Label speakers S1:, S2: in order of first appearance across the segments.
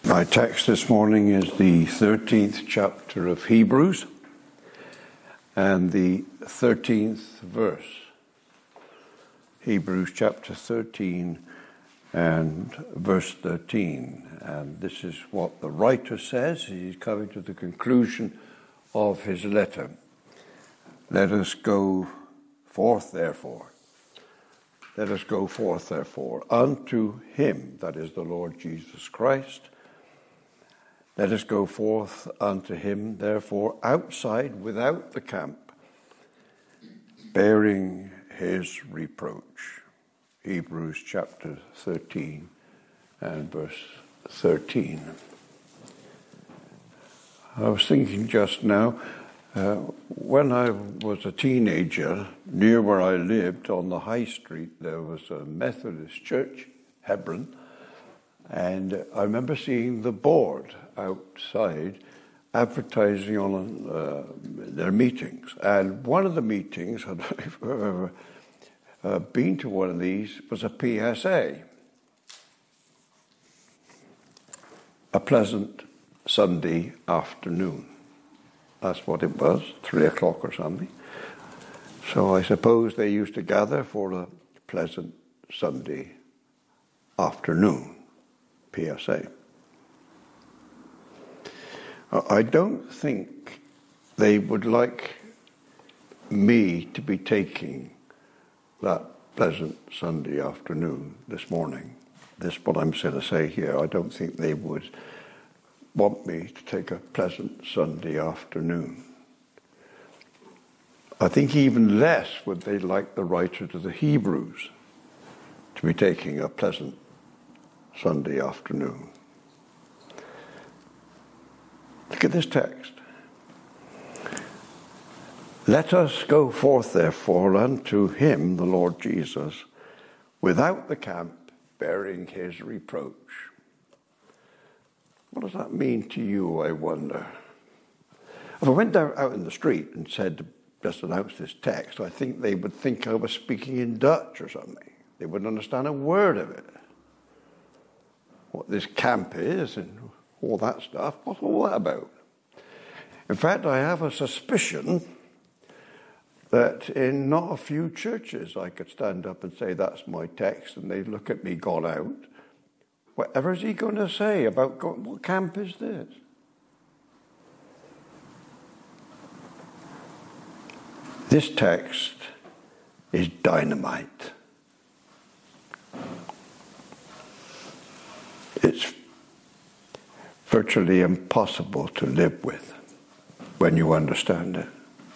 S1: My text this morning is the 13th chapter of Hebrews and the 13th verse. Hebrews chapter 13 and verse 13. And this is what the writer says. He's coming to the conclusion of his letter. Let us go forth, therefore. Let us go forth, therefore, unto him, that is the Lord Jesus Christ. Let us go forth unto him, therefore, outside, without the camp, bearing his reproach. Hebrews chapter 13 and verse 13. I was thinking just now, when I was a teenager, near where I lived on the high street, there was a Methodist church, Hebron, and I remember seeing the board outside advertising on their meetings. And one of the meetings, I don't know if you've ever been to one of these, was a PSA. A pleasant Sunday afternoon. That's what it was, 3 o'clock or something. So I suppose they used to gather for a pleasant Sunday afternoon. PSA. I don't think they would like me to be taking that pleasant Sunday afternoon this morning. This is what I'm going to say here. I don't think they would want me to take a pleasant Sunday afternoon. I think even less would they like the writer to the Hebrews to be taking a pleasant Sunday afternoon. Look at this text. Let us go forth, therefore, unto him, the Lord Jesus, without the camp, bearing his reproach. What does that mean to you, I wonder? If I went out in the street and said, just announce this text, I think they would think I was speaking in Dutch or something. They wouldn't understand a word of it. What this camp is and all that stuff. What's all that about? In fact, I have a suspicion that in not a few churches I could stand up and say, that's my text, and they'd look at me gone out. Whatever is he going to say about what camp is this? This text is dynamite. It's virtually impossible to live with when you understand it.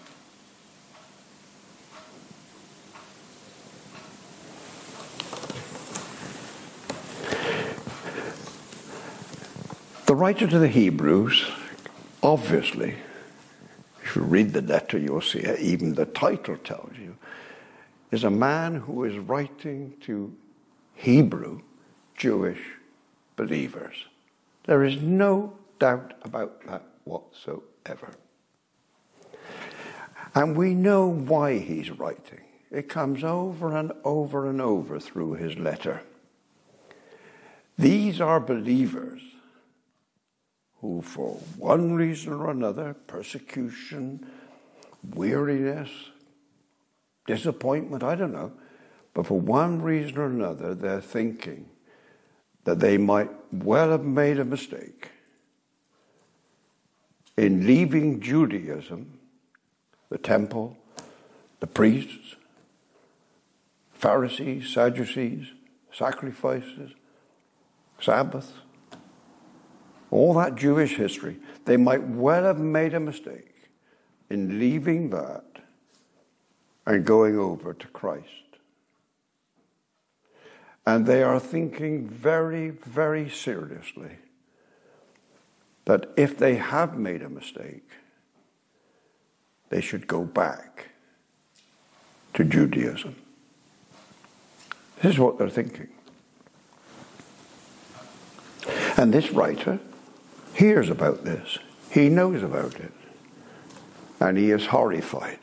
S1: The writer to the Hebrews, obviously, if you read the letter, you'll see it, even the title tells you, is a man who is writing to Hebrew Jewish believers. There is no doubt about that whatsoever. And we know why he's writing. It comes over and over and over through his letter. These are believers who, for one reason or another, persecution, weariness, disappointment, I don't know, but for one reason or another, they're thinking that they might well have made a mistake in leaving Judaism, the temple, the priests, Pharisees, Sadducees, sacrifices, Sabbath, all that Jewish history. They might well have made a mistake in leaving that and going over to Christ. And they are thinking very, very seriously that if they have made a mistake, they should go back to Judaism. This is what they're thinking. And this writer hears about this. He knows about it. And he is horrified.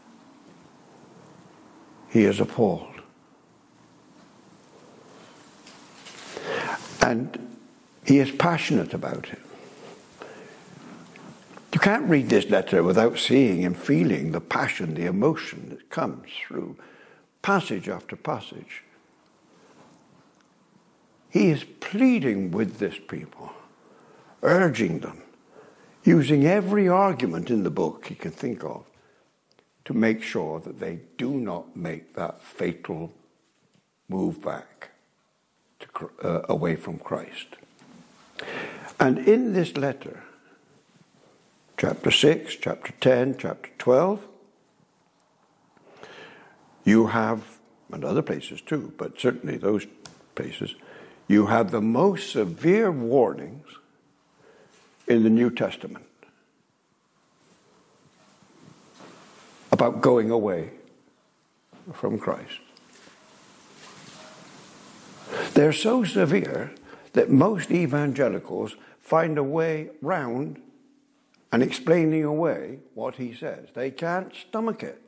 S1: He is appalled. And He is passionate about it. You can't read this letter without seeing and feeling the passion, the emotion that comes through passage after passage. He is pleading with this people, urging them, using every argument in the book he can think of to make sure that they do not make that fatal move back away from Christ. And in this letter, chapter 6, chapter 10, chapter 12, you have, and other places too, but certainly those places, you have the most severe warnings in the New Testament about going away from Christ. They're so severe that most evangelicals find a way round and explaining away what he says. They can't stomach it.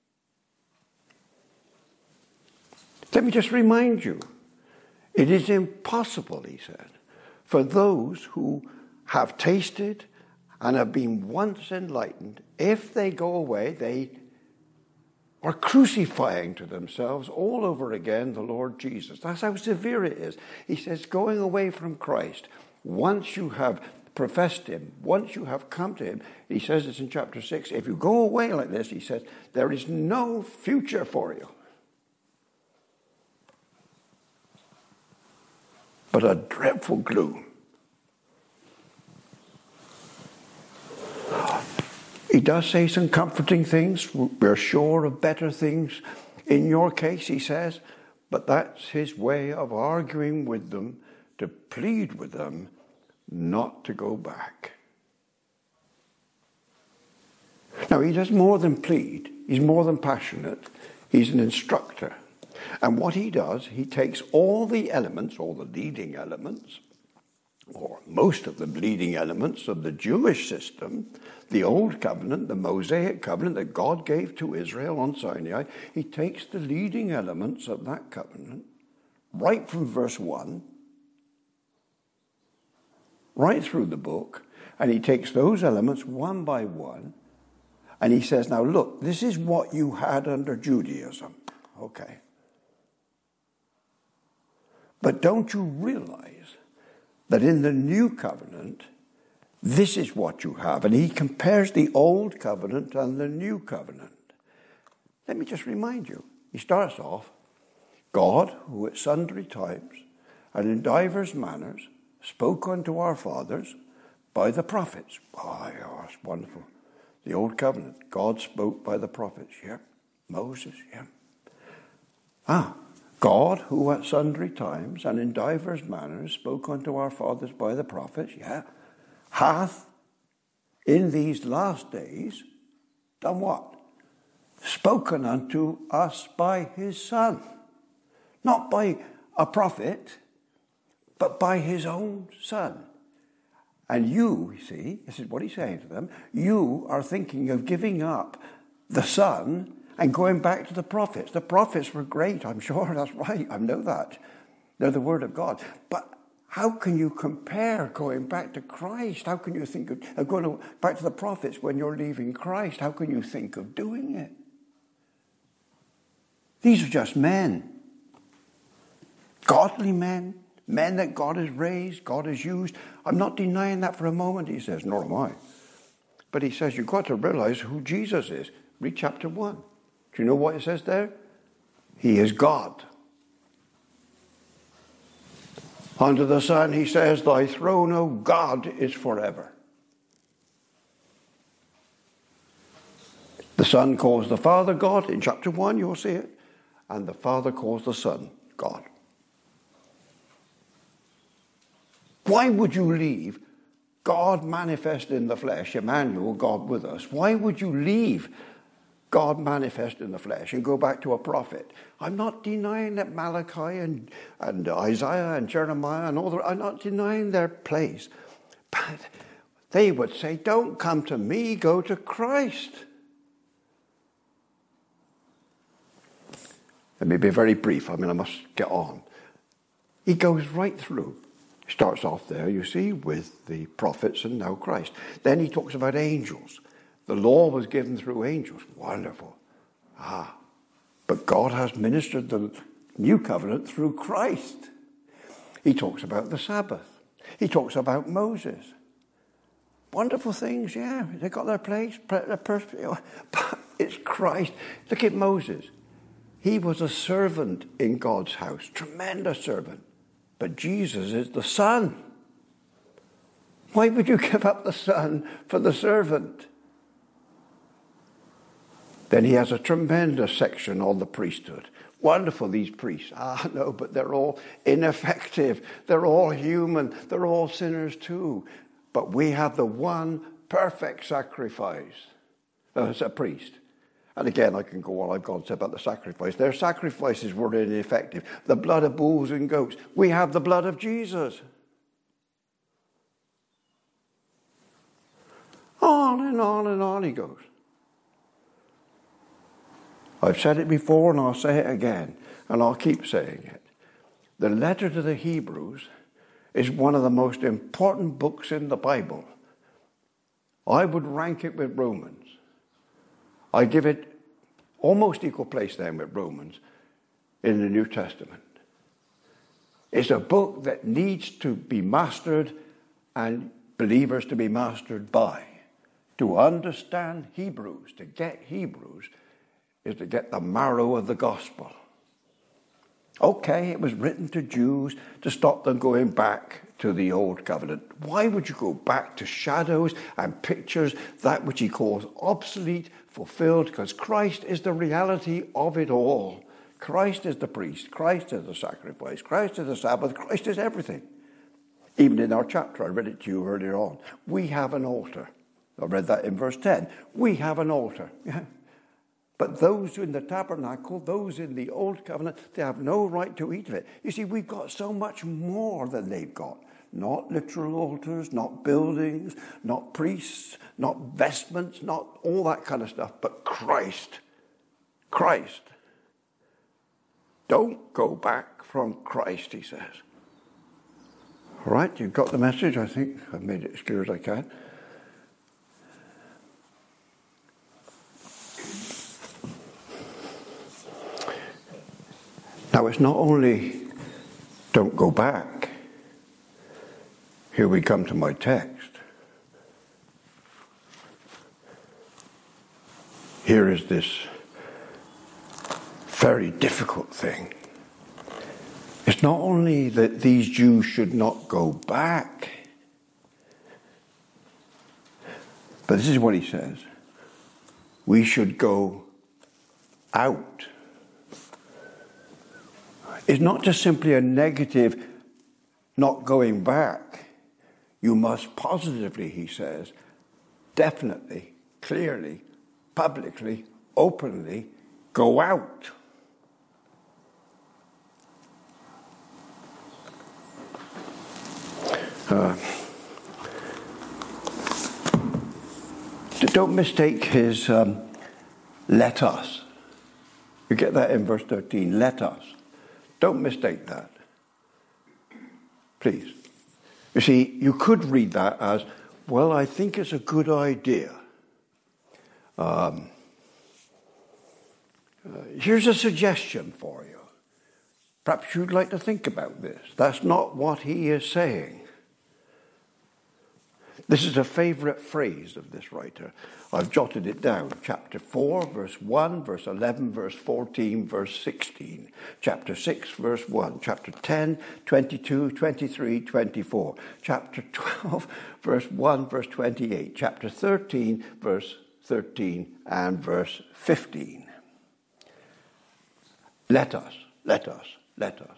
S1: Let me just remind you, it is impossible, he said, for those who have tasted and have been once enlightened, if they go away, they are crucifying to themselves all over again the Lord Jesus. That's how severe it is. He says, going away from Christ, once you have professed him, once you have come to him, he says this in chapter 6, if you go away like this, he says, there is no future for you, but a dreadful gloom. He does say some comforting things. We're sure of better things in your case, he says, but that's his way of arguing with them, to plead with them not to go back. Now, he does more than plead. He's more than passionate. He's an instructor. And what he does, he takes all the elements, all the leading elements, or most of the leading elements of the Jewish system, the Old Covenant, the Mosaic Covenant that God gave to Israel on Sinai. He takes the leading elements of that covenant, right from verse 1, right through the book, and he takes those elements one by one, and he says, now look, this is what you had under Judaism. Okay. But don't you realize that in the new covenant, this is what you have? And he compares the old covenant and the new covenant. Let me just remind you. He starts off, God, who at sundry times and in divers manners spoke unto our fathers by the prophets. Oh, yeah, that's wonderful. The old covenant, God spoke by the prophets. Yeah. Moses, yeah. God, who at sundry times and in divers manners spoke unto our fathers by the prophets, hath in these last days done what? Spoken unto us by his Son. Not by a prophet, but by his own Son. And you see, this is what he's saying to them, you are thinking of giving up the Son and going back to the prophets. The prophets were great, I'm sure, that's right, I know that. They're the Word of God. But how can you compare going back to Christ? How can you think of going back to the prophets when you're leaving Christ? How can you think of doing it? These are just men. Godly men. Men that God has raised, God has used. I'm not denying that for a moment, he says, nor am I. But he says, you've got to realize who Jesus is. Read chapter 1. Do you know what it says there? He is God. Unto the Son, he says, thy throne, O God, is forever. The Son calls the Father God. In chapter 1, you'll see it. And the Father calls the Son God. Why would you leave God manifest in the flesh, Emmanuel, God with us? Why would you leave God manifest in the flesh and go back to a prophet? I'm not denying that Malachi and Isaiah and Jeremiah and all that, I'm not denying their place. But they would say, don't come to me, go to Christ. Let me be very brief. I must get on. He goes right through. Starts off there, you see, with the prophets and now Christ. Then he talks about angels. The law was given through angels. Wonderful. But God has ministered the new covenant through Christ. He talks about the Sabbath. He talks about Moses. Wonderful things, yeah. They got their place. But it's Christ. Look at Moses. He was a servant in God's house. Tremendous servant. But Jesus is the Son. Why would you give up the Son for the servant? Then he has a tremendous section on the priesthood. Wonderful, these priests. No, but they're all ineffective. They're all human. They're all sinners too. But we have the one perfect sacrifice as a priest. And again, I can go on. I've gone to about the sacrifice. Their sacrifices were ineffective. The blood of bulls and goats. We have the blood of Jesus. On and on and on he goes. I've said it before and I'll say it again. And I'll keep saying it. The letter to the Hebrews is one of the most important books in the Bible. I would rank it with Romans. I give it almost equal place then with Romans in the New Testament. It's a book that needs to be mastered and believers to be mastered by. To understand Hebrews, to get Hebrews, is to get the marrow of the gospel. Okay, it was written to Jews to stop them going back to the old covenant. Why would you go back to shadows and pictures, that which he calls obsolete, fulfilled? Because Christ is the reality of it all. Christ is the priest. Christ is the sacrifice. Christ is the Sabbath. Christ is everything. Even in our chapter, I read it to you earlier on. We have an altar. I read that in verse 10. We have an altar. But those in the tabernacle, those in the old covenant, they have no right to eat of it. You see, we've got so much more than they've got. Not literal altars, not buildings, not priests, not vestments, not all that kind of stuff, but Christ. Christ. Don't go back from Christ, he says. All right, you've got the message, I think. I've made it as clear as I can. Now, it's not only don't go back. Here we come to my text. Here is this very difficult thing. It's not only that these Jews should not go back, but this is what he says. We should go out. It's not just simply a negative not going back. You must positively, he says, definitely, clearly, publicly, openly go out. Don't mistake his let us. You get that in verse 13, let us. Don't mistake that. Please. You see, you could read that as, well, I think it's a good idea. Here's a suggestion for you. Perhaps you'd like to think about this. That's not what he is saying. This is a favorite phrase of this writer. I've jotted it down. Chapter 4, verse 1, verse 11, verse 14, verse 16. Chapter 6, verse 1. Chapter 10, 22, 23, 24. Chapter 12, verse 1, verse 28. Chapter 13, verse 13, and verse 15. Let us, let us, let us.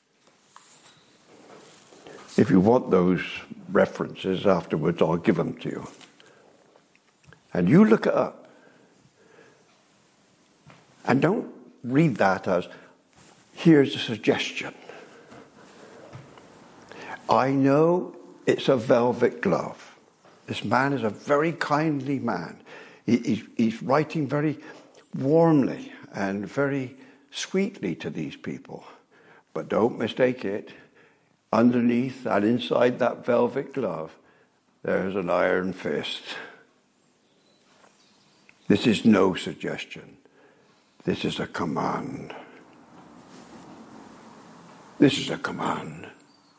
S1: If you want those references afterwards, I'll give them to you. And you look it up. And don't read that as, here's a suggestion. I know it's a velvet glove. This man is a very kindly man. He's writing very warmly and very sweetly to these people. But don't mistake it. underneath and inside that velvet glove, there's an iron fist. This is no suggestion. This is a command. This is a command.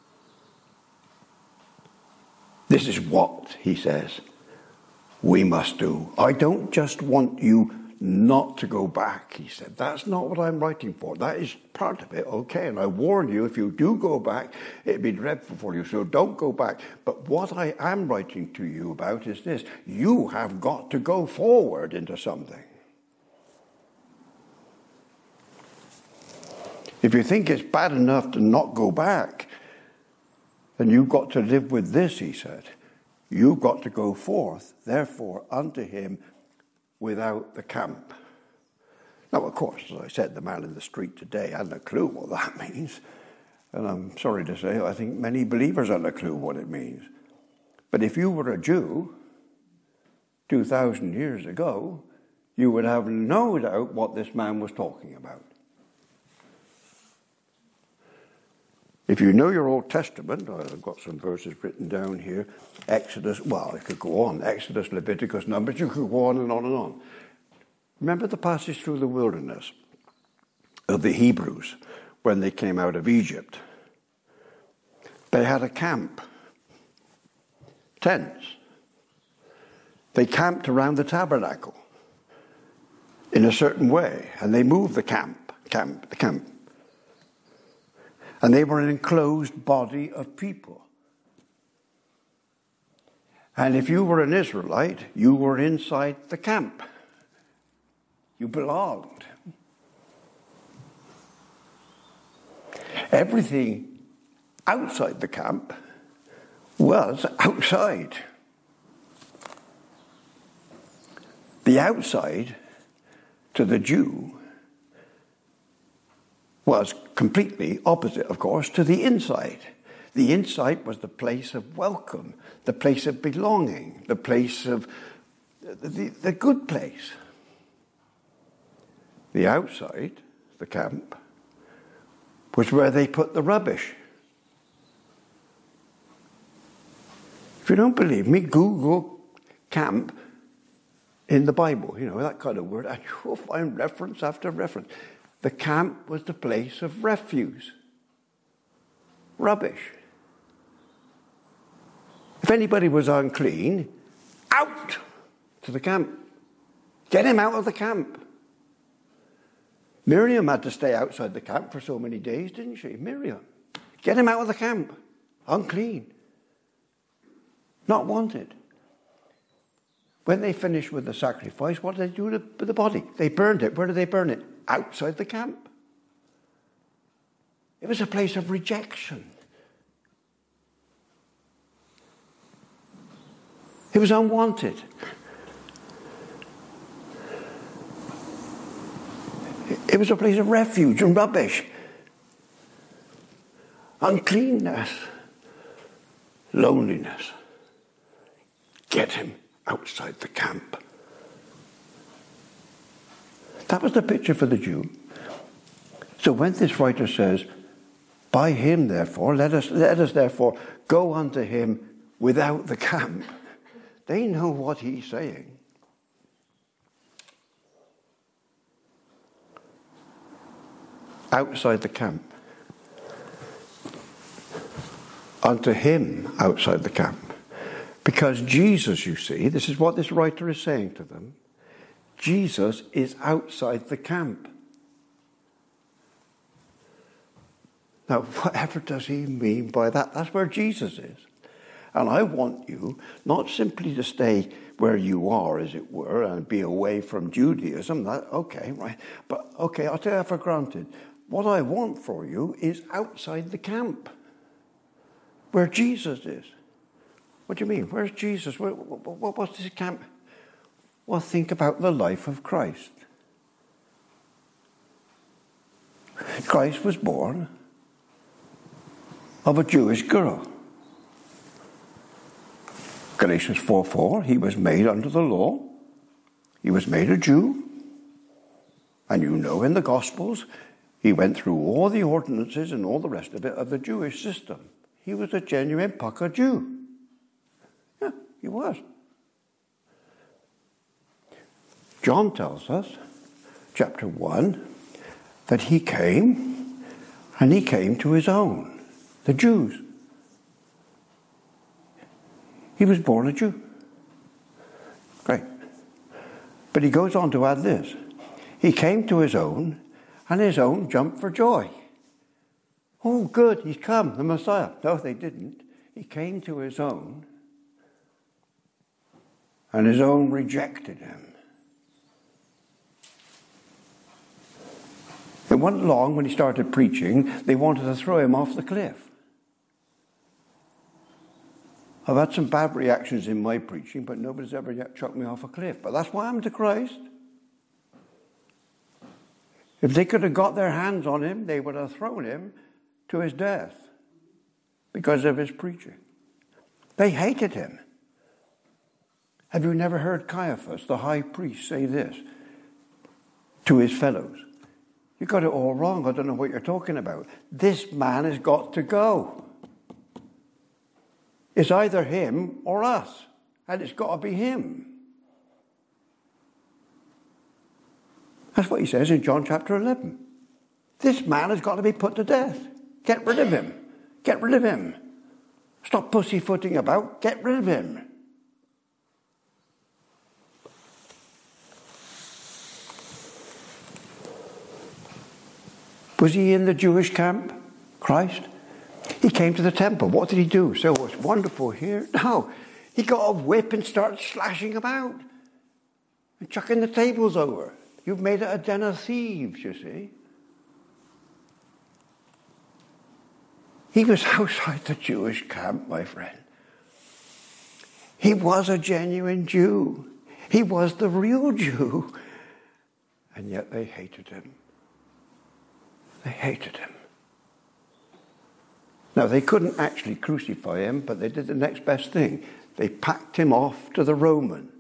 S1: This is what, he says, we must do. I don't just want you not to go back, he said. That's not what I'm writing for. That is part of it, okay. And I warn you, if you do go back, it'd be dreadful for you, so don't go back. But what I am writing to you about is this. You have got to go forward into something. If you think it's bad enough to not go back, then you've got to live with this, he said. You've got to go forth, therefore, unto him without the camp. Now, of course, as I said, the man in the street today hadn't a clue what that means. And I'm sorry to say, I think many believers haven't a clue what it means. But if you were a Jew 2,000 years ago, you would have no doubt what this man was talking about. If you know your Old Testament, I've got some verses written down here, Exodus, well, I could go on, Exodus, Leviticus, Numbers, you could go on and on and on. Remember the passage through the wilderness of the Hebrews when they came out of Egypt? They had a camp, tents. They camped around the tabernacle in a certain way, and they moved the camp. And they were an enclosed body of people. And if you were an Israelite, you were inside the camp. You belonged. Everything outside the camp was outside. The outside, to the Jew, was completely opposite, of course, to the inside. The inside was the place of welcome, the place of belonging, the place of the good place. The outside, the camp, was where they put the rubbish. If you don't believe me, Google camp in the Bible, that kind of word, and you'll find reference after reference. The camp was the place of refuse, rubbish. If anybody was unclean, out to the camp. Get him out of the camp. Miriam had to stay outside the camp for so many days, didn't she? Miriam. Get him out of the camp. Unclean. Not wanted. When they finished with the sacrifice, what did they do with the body? They burned it. Where did they burn it? Outside the camp. It was a place of rejection. It was unwanted. It was a place of refuge and rubbish. Uncleanness. Loneliness. Get him outside the camp. That was the picture for the Jew. So when this writer says, by him therefore, let us therefore go unto him without the camp, they know what he's saying. Outside the camp. Unto him outside the camp. Because Jesus, you see, this is what this writer is saying to them, Jesus is outside the camp. Now, whatever does he mean by that? That's where Jesus is. And I want you not simply to stay where you are, as it were, and be away from Judaism. Okay, right. But, okay, I'll take that for granted. What I want for you is outside the camp, where Jesus is. What do you mean? Where's Jesus? What's this camp? Well, think about the life of Christ. Christ was born of a Jewish girl. Galatians 4:4, he was made under the law. He was made a Jew. And you know in the Gospels, he went through all the ordinances and all the rest of it of the Jewish system. He was a genuine Pukka Jew. Yeah, he was. John tells us, chapter 1, that he came, and he came to his own, the Jews. He was born a Jew. Great. But he goes on to add this. He came to his own, and his own jumped for joy. Oh, good, he's come, the Messiah. No, they didn't. He came to his own, and his own rejected him. It wasn't long when he started preaching, they wanted to throw him off the cliff. I've had some bad reactions in my preaching, but nobody's ever yet chucked me off a cliff. But that's why I'm to Christ. If they could have got their hands on him, they would have thrown him to his death because of his preaching. They hated him. Have you never heard Caiaphas, the high priest, say this to his fellows? You got it all wrong. I don't know what you're talking about. This man has got to go. It's either him or us. And it's got to be him. That's what he says in John chapter 11. This man has got to be put to death. Get rid of him. Get rid of him. Stop pussyfooting about. Get rid of him. Was he in the Jewish camp, Christ? He came to the temple. What did he do? So it's wonderful here. No, he got a whip and started slashing about and chucking the tables over. You've made it a den of thieves, you see. He was outside the Jewish camp, my friend. He was a genuine Jew. He was the real Jew. And yet they hated him. They hated him. Now, they couldn't actually crucify him, but they did the next best thing. They packed him off to the Romans.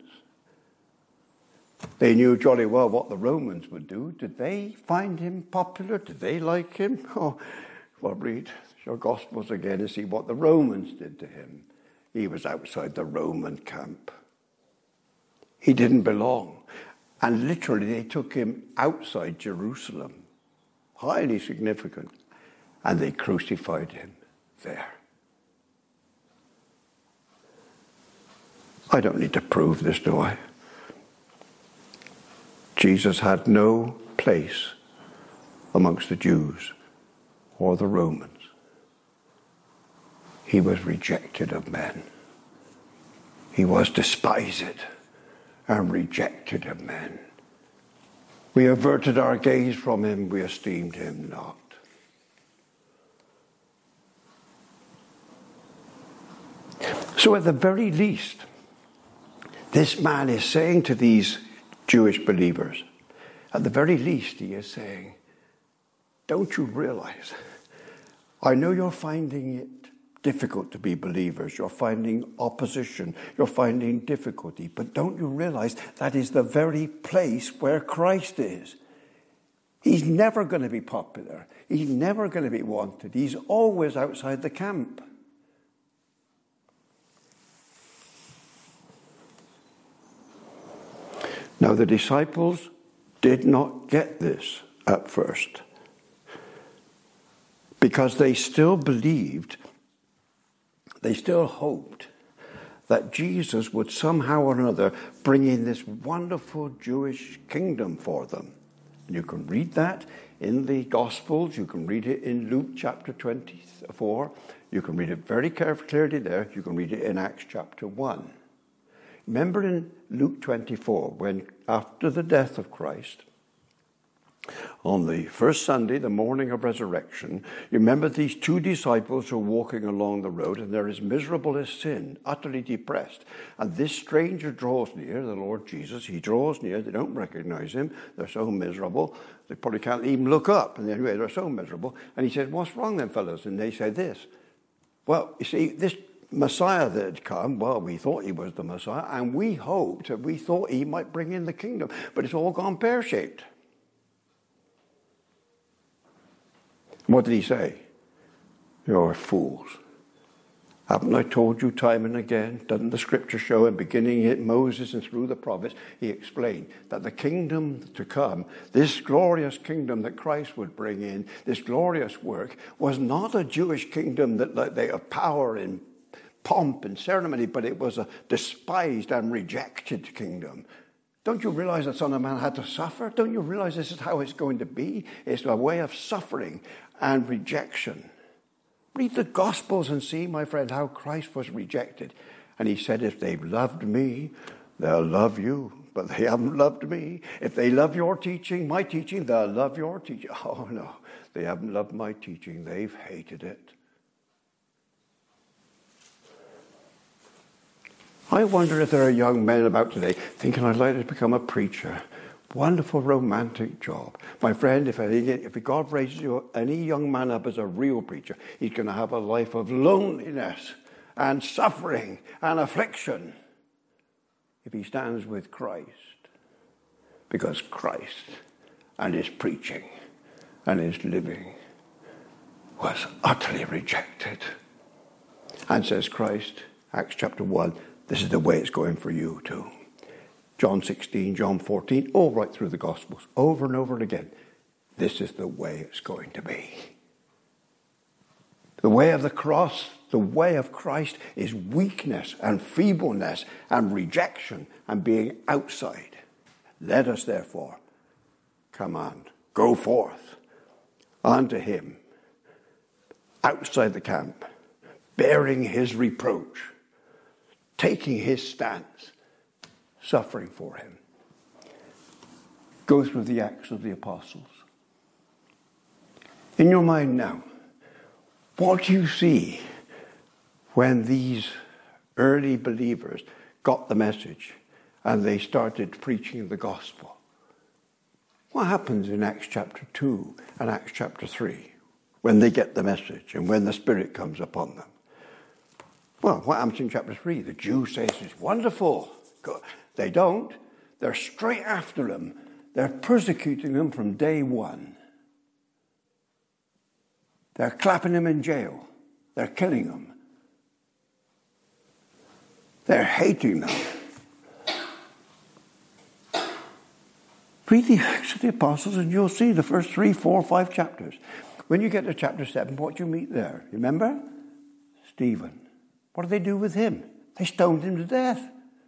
S1: They knew jolly well what the Romans would do. Did they find him popular? Did they like him? Oh, well, read your Gospels again and see what the Romans did to him. He was outside the Roman camp. He didn't belong. And literally, they took him outside Jerusalem. Highly significant. And they crucified him there. I don't need to prove this, do I? Jesus had no place amongst the Jews or the Romans. He was rejected of men. He was despised and rejected of men. We averted our gaze from him, we esteemed him not. So at the very least, this man is saying to these Jewish believers, at the very least he is saying, don't you realize, I know you're finding it difficult to be believers, you're finding opposition, you're finding difficulty, but don't you realize that is the very place where Christ is? He's never going to be popular. He's never going to be wanted. He's always outside the camp. Now, the disciples did not get this at first because they still believed, they still hoped that Jesus would somehow or another bring in this wonderful Jewish kingdom for them. And you can read that in the Gospels. You can read it in Luke chapter 24. You can read it very clearly there. You can read it in Acts chapter 1. Remember in Luke 24, when after the death of Christ, on the first Sunday, the morning of resurrection, you remember these two disciples are walking along the road and they're as miserable as sin, utterly depressed. And this stranger draws near, the Lord Jesus, he draws near, they don't recognize him, they're so miserable, they probably can't even look up, and anyway, they're so miserable. And he said, what's wrong then, fellows? And they said this, well, you see, this Messiah that had come, well, we thought he was the Messiah, and we hoped, we thought he might bring in the kingdom, but it's all gone pear-shaped. What did he say? You're fools. Haven't I told you time and again? Doesn't the scripture show, and beginning at Moses and through the prophets, he explained that the kingdom to come, this glorious kingdom that Christ would bring in, this glorious work, was not a Jewish kingdom that they have power and pomp and ceremony, but it was a despised and rejected kingdom. Don't you realize the Son of Man had to suffer? Don't you realize this is how it's going to be? It's a way of suffering and rejection. Read the Gospels and see, my friend, how Christ was rejected. And he said, if they've loved me, they'll love you. But they haven't loved me. If they love your teaching, my teaching, they'll love your teaching. Oh, no, they haven't loved my teaching. They've hated it. I wonder if there are young men about today thinking, I'd like to become a preacher. Wonderful romantic job. My friend, if God raises any young man up as a real preacher, he's going to have a life of loneliness and suffering and affliction if he stands with Christ. Because Christ and his preaching and his living was utterly rejected. And says Christ, Acts chapter 1, this is the way it's going for you too. John 16, John 14, all right through the Gospels, over and over again. This is the way it's going to be. The way of the cross, the way of Christ is weakness and feebleness and rejection and being outside. Let us therefore command, go forth unto him outside the camp, bearing his reproach, taking his stance, suffering for him. Go through the Acts of the Apostles. In your mind now, what do you see when these early believers got the message and they started preaching the gospel? What happens in Acts chapter 2 and Acts chapter 3 when they get the message and when the Spirit comes upon them? Well, what happens in chapter 3? The Jews say it's wonderful. Good. They don't. They're straight after them. They're persecuting them from day one. They're clapping them in jail. They're killing them. They're hating them. Read the Acts of the Apostles and you'll see the first 3, 4, 5 chapters. When you get to chapter 7, what do you meet there? Remember? Stephen. What do they do with him? They stoned him to death.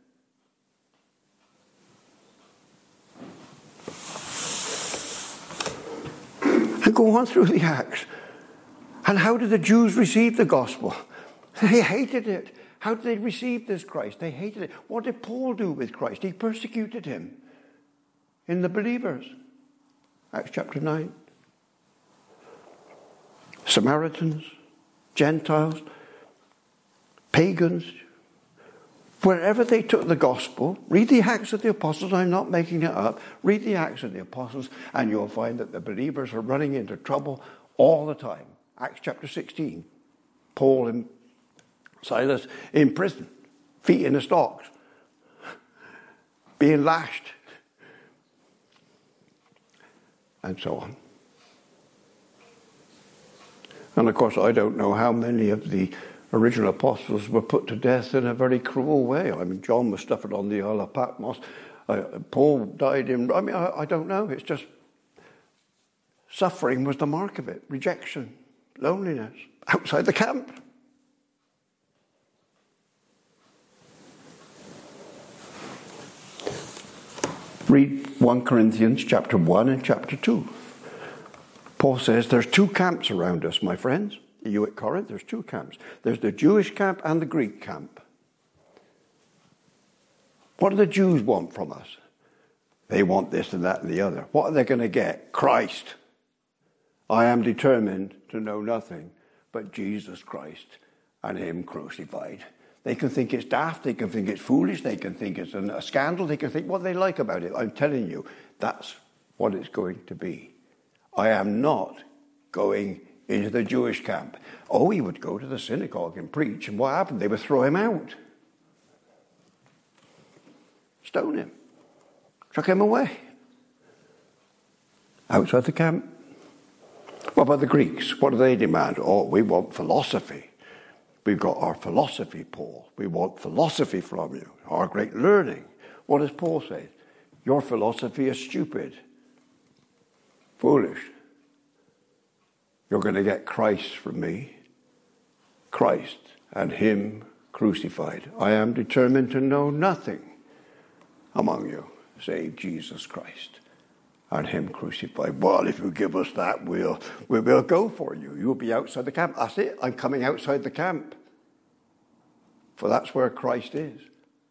S1: And go on through the Acts. And how did the Jews receive the gospel? They hated it. How did they receive this Christ? They hated it. What did Paul do with Christ? He persecuted him in the believers. Acts chapter 9. Samaritans, Gentiles, pagans, wherever they took the gospel, read the Acts of the Apostles, I'm not making it up, read the Acts of the Apostles and you'll find that the believers are running into trouble all the time. Acts chapter 16, Paul and Silas in prison, feet in the stocks, being lashed, and so on. And of course, I don't know how many of the original apostles were put to death in a very cruel way. I mean, John was stuffed on the Isle of Patmos. Paul died in... I don't know. It's just... Suffering was the mark of it. Rejection. Loneliness. Outside the camp. Read 1 Corinthians chapter 1 and chapter 2. Paul says there's 2 camps around us, my friends. You at Corinth, there's 2 camps. There's the Jewish camp and the Greek camp. What do the Jews want from us? They want this and that and the other. What are they going to get? Christ. I am determined to know nothing but Jesus Christ and him crucified. They can think it's daft, they can think it's foolish, they can think it's a scandal, they can think what they like about it. I'm telling you, that's what it's going to be. I am not going into the Jewish camp. Oh, he would go to the synagogue and preach, and what happened? They would throw him out. Stone him. Chuck him away. Outside the camp. What about the Greeks? What do they demand? Oh, we want philosophy. We've got our philosophy, Paul. We want philosophy from you, our great learning. What does Paul say? Your philosophy is stupid, foolish. You're going to get Christ from me, Christ and him crucified. I am determined to know nothing among you save Jesus Christ and him crucified. Well, if you give us that, we'll go for you. You'll be outside the camp. That's it. I'm coming outside the camp. For that's where Christ is.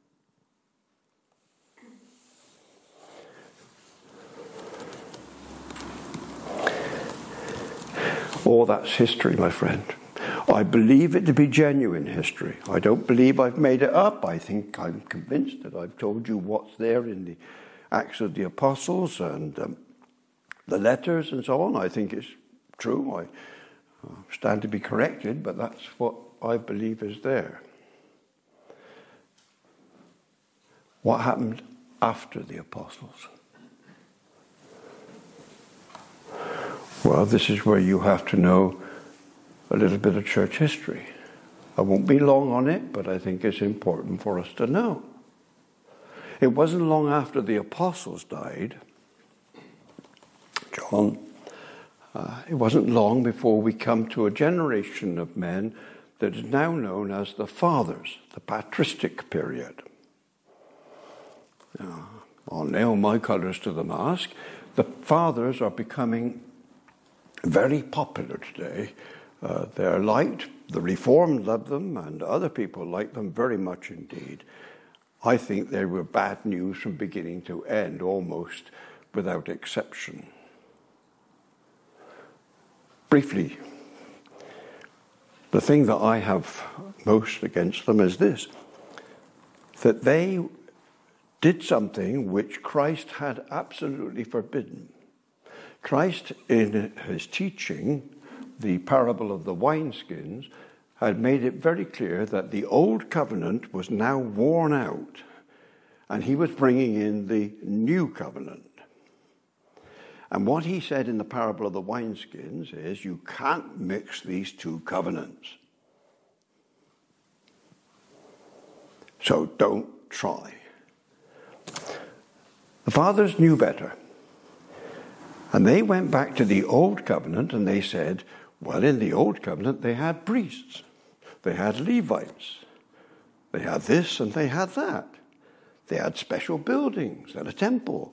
S1: Oh, that's history, my friend. I believe it to be genuine history. I don't believe I've made it up. I think I'm convinced that I've told you what's there in the Acts of the Apostles and the letters and so on. I think it's true. I stand to be corrected, but that's what I believe is there. What happened after the Apostles? Well, this is where you have to know a little bit of church history. I won't be long on it, but I think it's important for us to know. It wasn't long after the apostles died, John, it wasn't long before we come to a generation of men that is now known as the Fathers, the patristic period. I'll nail my colours to the mast. The Fathers are becoming very popular today. They're liked. The Reformed love them, and other people like them very much indeed. I think they were bad news from beginning to end, almost without exception. Briefly, the thing that I have most against them is this, that they did something which Christ had absolutely forbidden. Christ, in his teaching, the parable of the wineskins, had made it very clear that the old covenant was now worn out, and he was bringing in the new covenant. And what he said in the parable of the wineskins is, you can't mix these two covenants. So don't try. The fathers knew better. And they went back to the old covenant and they said, well, in the old covenant they had priests, they had Levites, they had this and they had that. They had special buildings and a temple.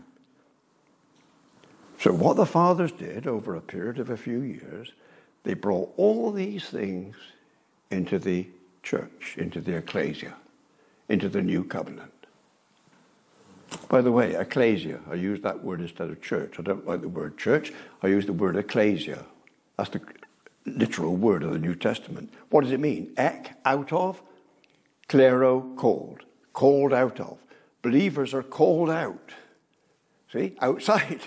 S1: So what the fathers did over a period of a few years, they brought all these things into the church, into the ecclesia, into the new covenant. By the way, ecclesia, I use that word instead of church. I don't like the word church. I use the word ecclesia. That's the literal word of the New Testament. What does it mean? Ek, out of, klero, called. Called out of. Believers are called out. See? Outside.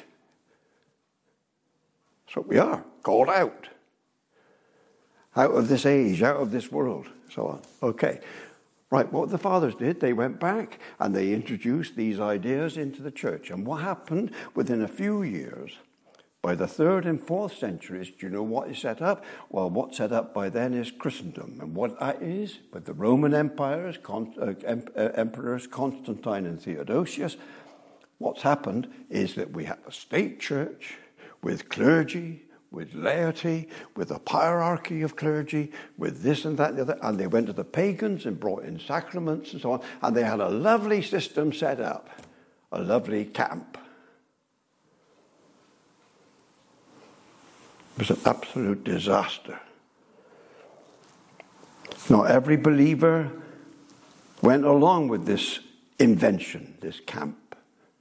S1: That's what we are. Called out. Out of this age, out of this world, so on. Okay. Right, what the fathers did, they went back and they introduced these ideas into the church. And what happened within a few years, by the 3rd and 4th centuries, do you know what is set up? Well, what's set up by then is Christendom. And what that is, with the Roman emperors Constantine and Theodosius, what's happened is that we have a state church with clergy, with laity, with a hierarchy of clergy, with this and that and the other. And they went to the pagans and brought in sacraments and so on. And they had a lovely system set up, a lovely camp. It was an absolute disaster. Not every believer went along with this invention, this camp.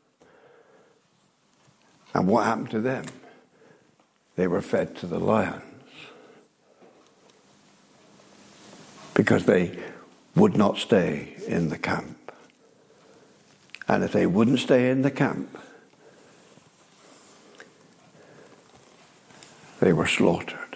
S1: And what happened to them? They were fed to the lions because they would not stay in the camp. And if they wouldn't stay in the camp, they were slaughtered.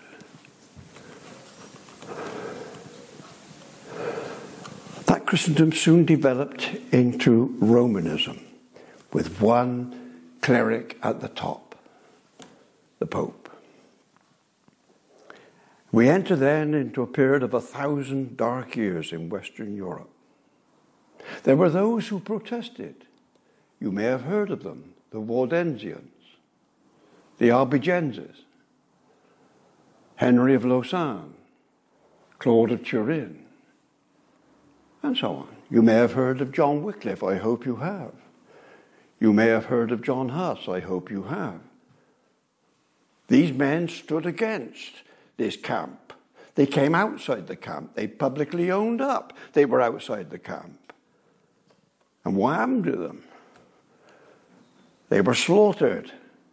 S1: That Christendom soon developed into Romanism with one cleric at the top, the Pope. We enter then into a period of 1,000 dark years in Western Europe. There were those who protested. You may have heard of them, the Waldensians, the Albigenses, Henry of Lausanne, Claude of Turin, and so on. You may have heard of John Wycliffe, I hope you have. You may have heard of John Huss, I hope you have. These men stood against this camp. They came outside the camp. They publicly owned up they were outside the camp. And what happened to them? They were slaughtered.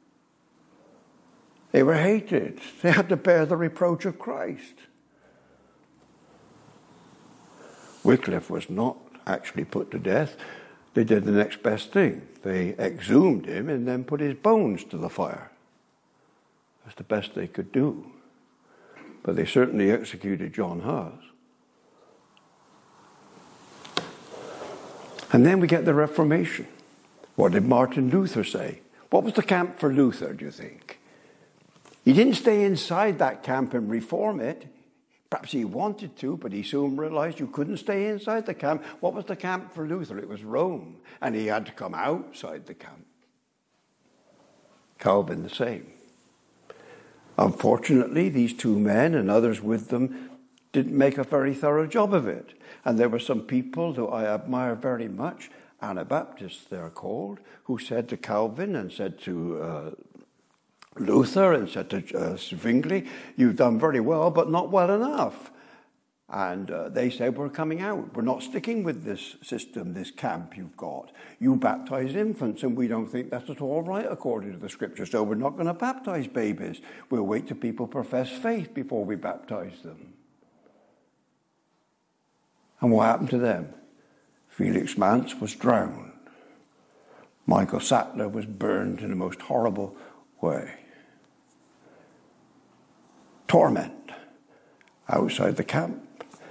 S1: They were hated. They had to bear the reproach of Christ. Wycliffe was not actually put to death. They did the next best thing. They exhumed him and then put his bones to the fire. That's the best they could do. But they certainly executed John Huss. And then we get the Reformation. What did Martin Luther say? What was the camp for Luther, do you think? He didn't stay inside that camp and reform it. Perhaps he wanted to, but he soon realized you couldn't stay inside the camp. What was the camp for Luther? It was Rome, and he had to come outside the camp. Calvin the same. Unfortunately, these two men and others with them didn't make a very thorough job of it. And there were some people who I admire very much, Anabaptists they're called, who said to Calvin and said to Luther and said to Zwingli, you've done very well, but not well enough. And they said, we're coming out. We're not sticking with this system, this camp you've got. You baptize infants, and we don't think that's at all right according to the scripture. So we're not going to baptize babies. We'll wait till people profess faith before we baptize them. And what happened to them? Felix Manz was drowned. Michael Sattler was burned in the most horrible way. Torment outside the camp.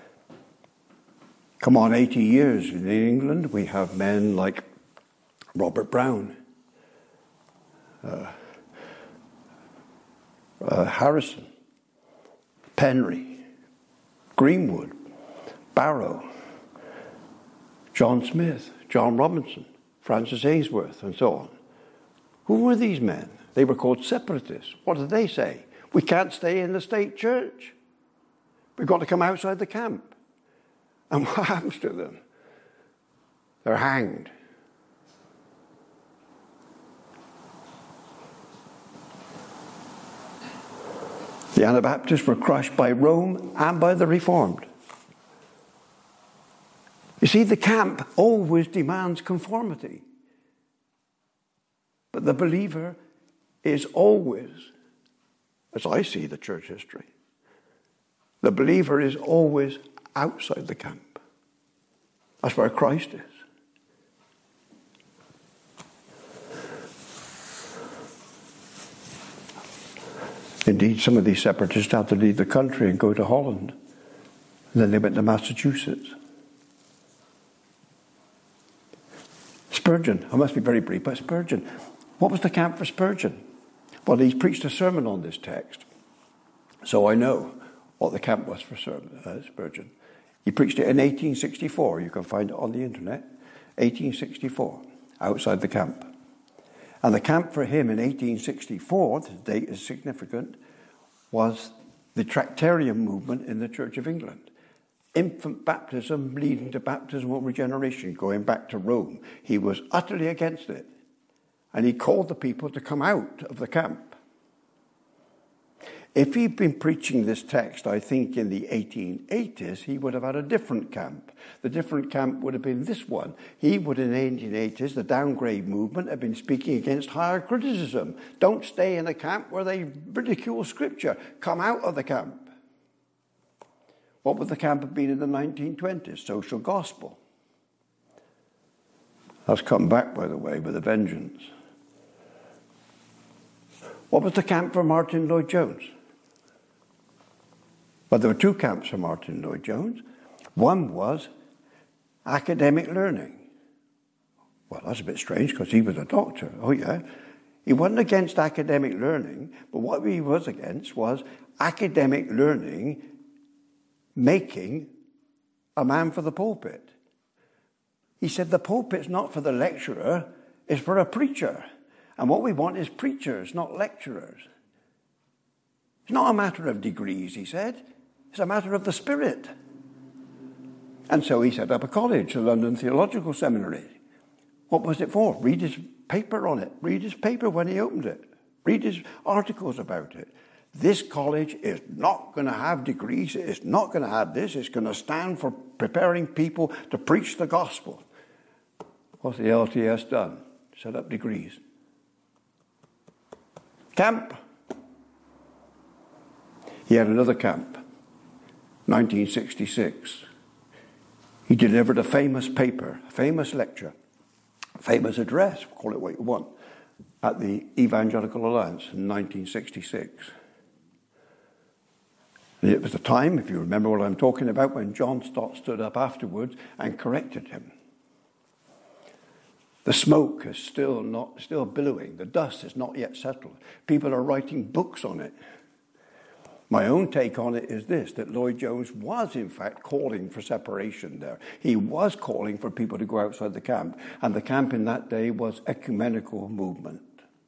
S1: Come on, 80 years in England, we have men like Robert Brown, Harrison, Penry, Greenwood, Barrow, John Smith, John Robinson, Francis Ainsworth, and so on. Who were these men? They were called separatists. What did they say? We can't stay in the state church. We've got to come outside the camp. And what happens to them? They're hanged. The Anabaptists were crushed by Rome and by the Reformed. You see, the camp always demands conformity. But the believer is always, as I see the church history, the believer is always outside the camp. That's where Christ is. Indeed, some of these separatists had to leave the country and go to Holland. And then they went to Massachusetts. Spurgeon, I must be very brief, but Spurgeon. What was the camp for Spurgeon? Well, he preached a sermon on this text. So I know what the camp was for Spurgeon. He preached it in 1864. You can find it on the internet. 1864, outside the camp. And the camp for him in 1864, the date is significant, was the Tractarian movement in the Church of England. Infant baptism leading to baptismal regeneration, going back to Rome. He was utterly against it. And he called the people to come out of the camp. If he'd been preaching this text, I think, in the 1880s, he would have had a different camp. The different camp would have been this one. He would, in the 1880s, the downgrade movement, have been speaking against higher criticism. Don't stay in a camp where they ridicule Scripture. Come out of the camp. What would the camp have been in the 1920s? Social gospel. That's come back, by the way, with a vengeance. What was the camp for Martin Lloyd-Jones? Well, there were two camps for Martin Lloyd-Jones. One was academic learning. Well, that's a bit strange because he was a doctor. Oh, yeah. He wasn't against academic learning, but what he was against was academic learning making a man for the pulpit. He said the pulpit's not for the lecturer, it's for a preacher. And what we want is preachers, not lecturers. It's not a matter of degrees, he said. It's a matter of the Spirit. And so he set up a college, the London Theological Seminary. What was it for? Read his paper on it. Read his paper when he opened it. Read his articles about it. This college is not going to have degrees. It's not going to have this. It's going to stand for preparing people to preach the gospel. What's the LTS done? Set up degrees. Camp. He had another camp, 1966. He delivered a famous paper, a famous lecture, a famous address, call it what you want, at the Evangelical Alliance in 1966. And it was the time, if you remember what I'm talking about, when John Stott stood up afterwards and corrected him. The smoke is still billowing. The dust is not yet settled. People are writing books on it. My own take on it is this, that Lloyd Jones was, in fact, calling for separation there. He was calling for people to go outside the camp. And the camp in that day was ecumenical movement.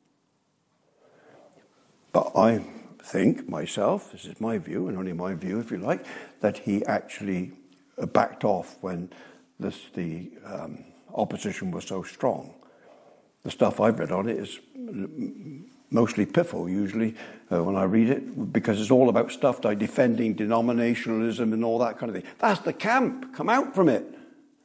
S1: But I think, myself, this is my view, and only my view, if you like, that he actually backed off when the opposition was so strong. The stuff I've read on it is mostly piffle, usually, when I read it, because it's all about stuff like defending denominationalism and all that kind of thing. That's the camp. Come out from it.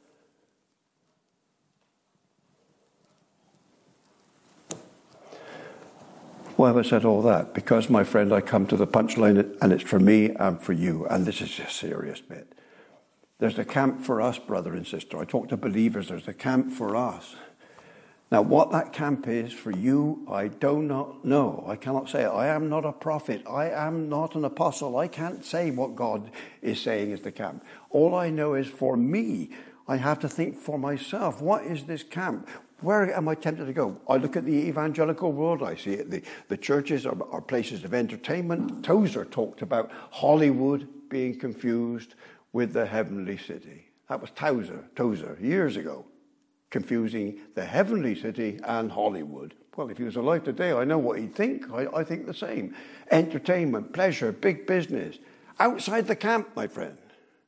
S1: Why have I said all that? Because, my friend, I come to the punchline, and it's for me and for you, and this is a serious bit. There's a camp for us, brother and sister. I talk to believers, there's a camp for us. Now, what that camp is for you, I do not know. I cannot say it. I am not a prophet. I am not an apostle. I can't say what God is saying is the camp. All I know is for me, I have to think for myself. What is this camp? Where am I tempted to go? I look at the evangelical world. I see it. The churches are places of entertainment. Tozer talked about Hollywood being confused with the heavenly city. That was Tozer, years ago. Confusing the heavenly city and Hollywood. Well, if he was alive today, I know what he'd think. I think the same. Entertainment, pleasure, big business. Outside the camp, my friend.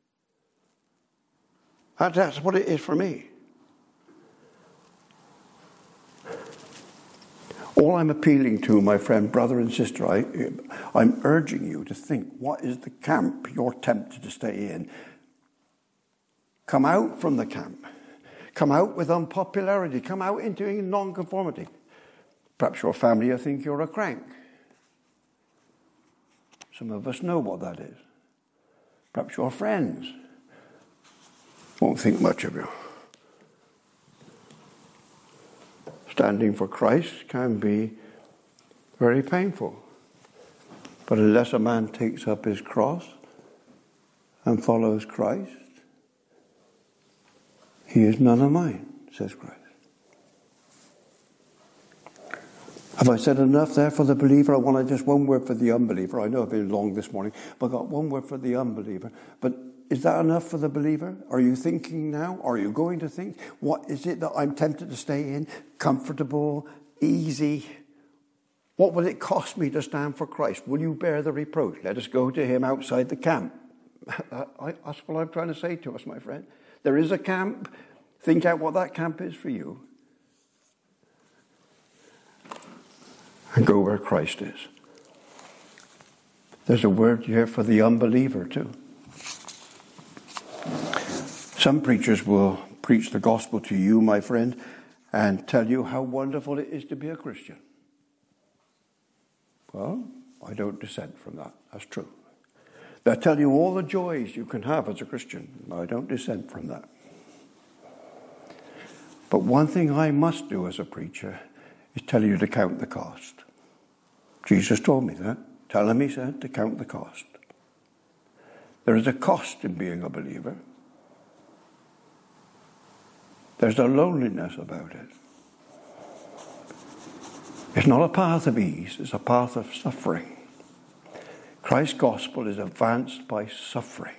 S1: That's what it is for me. All I'm appealing to, my friend, brother and sister, I'm urging you to think, what is the camp you're tempted to stay in? Come out from the camp. Come out with unpopularity. Come out into non-conformity. Perhaps your family will think you're a crank. Some of us know what that is. Perhaps your friends won't think much of you. Standing for Christ can be very painful. But unless a man takes up his cross and follows Christ, he is none of mine, says Christ. Have I said enough there for the believer? I want just one word for the unbeliever. I know I've been long this morning, but I've got one word for the unbeliever. But is that enough for the believer? Are you thinking now? Are you going to think? What is it that I'm tempted to stay in? Comfortable, easy? What will it cost me to stand for Christ? Will you bear the reproach? Let us go to him outside the camp. That's what I'm trying to say to us, my friend. There is a camp. Think out what that camp is for you. And go where Christ is. There's a word here for the unbeliever too. Some preachers will preach the gospel to you, my friend, and tell you how wonderful it is to be a Christian. Well, I don't dissent from that. That's true. They'll tell you all the joys you can have as a Christian. I don't dissent from that. But one thing I must do as a preacher is tell you to count the cost. Jesus told me that. Tell him, he said, to count the cost. There is a cost in being a believer. There's a loneliness about it. It's not a path of ease, it's a path of suffering. Christ's gospel is advanced by suffering.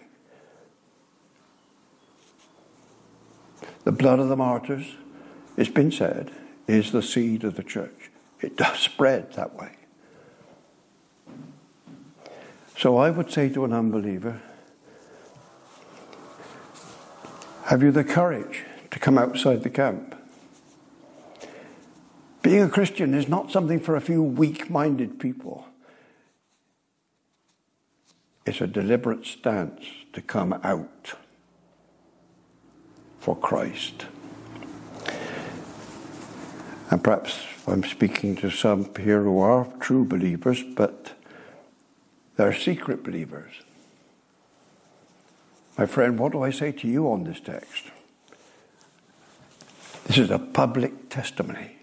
S1: The blood of the martyrs, it's been said, is the seed of the church. It does spread that way. So I would say to an unbeliever, have you the courage to come outside the camp? Being a Christian is not something for a few weak-minded people. It's a deliberate stance to come out for Christ. And perhaps I'm speaking to some here who are true believers, but they're secret believers. My friend, what do I say to you on this text? This is a public testimony.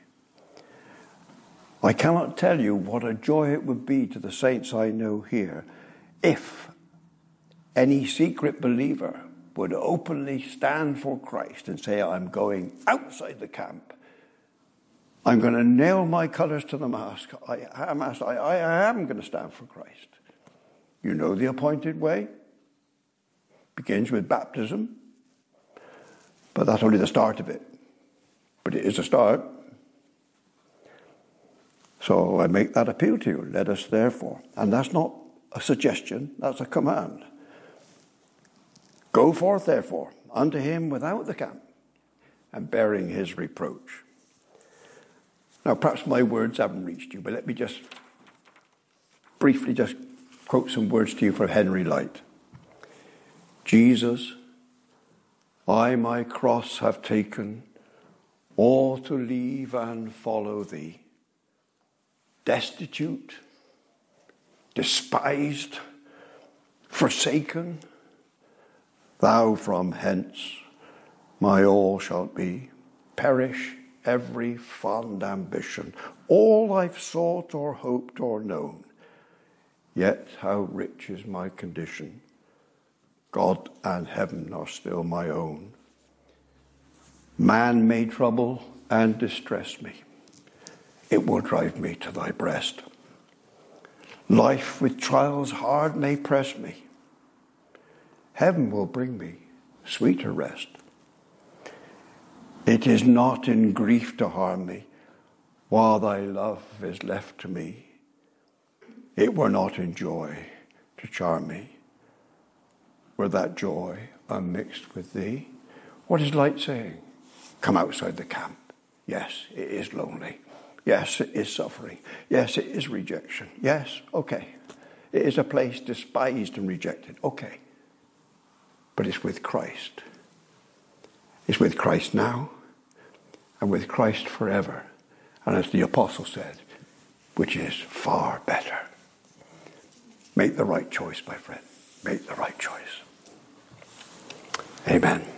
S1: I cannot tell you what a joy it would be to the saints I know here if any secret believer would openly stand for Christ and say, I'm going outside the camp. I'm going to nail my colours to the mast. I am going to stand for Christ. You know the appointed way. Begins with baptism. But that's only the start of it. But it is a start. So I make that appeal to you. Let us therefore. And that's not a suggestion, that's a command. Go forth therefore unto him without the camp, and bearing his reproach. Now perhaps my words haven't reached you, but let me just briefly just quote some words to you from Henry Light. Jesus, I my cross have taken, all to leave and follow thee. Destitute, despised, forsaken, thou from hence my all shalt be. Perish every fond ambition, all I've sought or hoped or known. Yet how rich is my condition. God and heaven are still my own. Man may trouble and distress me. It will drive me to thy breast. Life with trials hard may press me. Heaven will bring me sweeter rest. It is not in grief to harm me, while thy love is left to me. It were not in joy to charm me, were that joy unmixed with thee. What is Light saying? Come outside the camp. Yes, it is lonely. Yes, it is suffering. Yes, it is rejection. Yes, okay. It is a place despised and rejected. Okay. But it's with Christ. It's with Christ now and with Christ forever. And as the apostle said, which is far better. Make the right choice, my friend. Make the right choice. Amen.